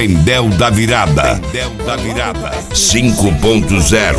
Tendel da Virada 5.0.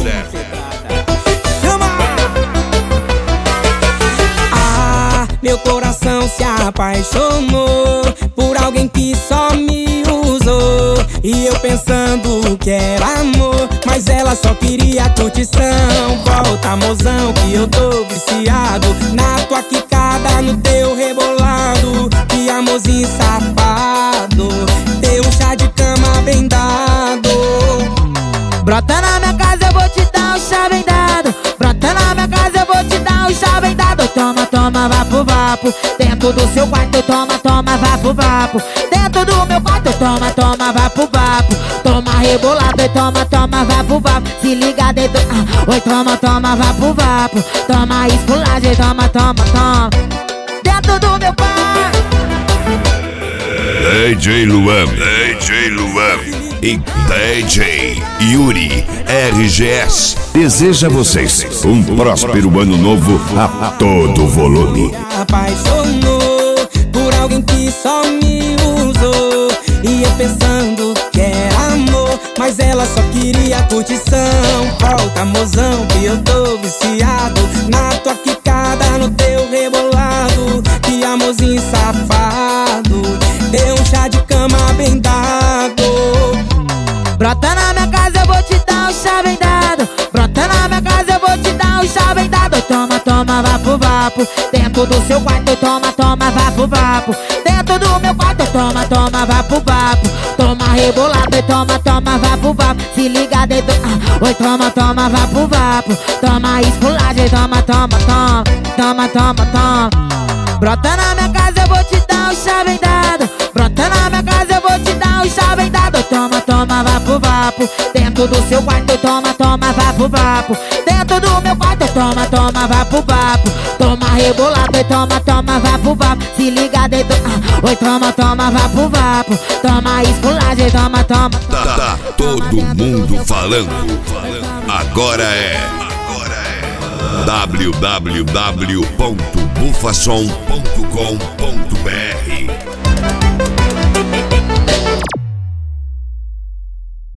Meu coração se apaixonou por alguém que só me usou. E eu pensando que era amor, mas ela só queria curtição. Volta, mozão, que eu tô viciado na tua quicada, no teu rebolado. Que amorzinho safado, teu chá de cama bem dado. Brota na minha casa, eu vou te dar um chá bem dado. Brota na minha casa, eu vou te dar um chá bem dado. Toma, toma, vapo, vapo. Dentro do seu quarto, toma, toma, vapo, vapo. Dentro do meu quarto, toma, toma, vapo, vapo. Toma rebolado e toma, toma, vapo, vapo. Se liga dentro, oi, toma, toma, vapo, vapo. Toma esculagem, toma, toma, toma. Dentro do meu quarto. DJ Luan e DJ Yuri RGS deseja a vocês um próspero ano novo a todo volume. Apaixonou por alguém que só me usou. E eu pensando que era amor, mas ela só queria curtição. Volta, mozão, que eu tô viciado na tua quicada, no teu rebolado. Que amorzinho safado, deu um chá de cama bem dado. Brota na minha casa, eu vou te dar um chá bem dado. Brota na minha casa, eu vou te dar um chá bem dado. Toma, toma, vapo, vapo. Dentro do seu quarto, toma, toma, vapo, vapo. Dentro do meu quarto, toma, toma, vapo, vapo. Toma rebolado e toma, toma, vapo, vapo. Se liga dentro, oi, toma, toma, vapo, vapo. Toma esculagem, toma, toma, toma. Toma, toma, toma. Brota na minha casa, eu vou te dar um chá bem dado. Brota na minha casa, eu vou te dar um chá bem dado. Toma, toma, vapo, vapo. Dentro do seu quarto, toma, toma, vapo, vapo. Dentro do meu quarto, toma, toma, vapo, vapo. Toma rebolado e toma, toma, vapo, vapo. Se liga dentro, oi, toma, toma, vapo, vapo. Toma esculagem, toma, toma, toma. Tá todo mundo falando. Agora é www.bufasom.com.br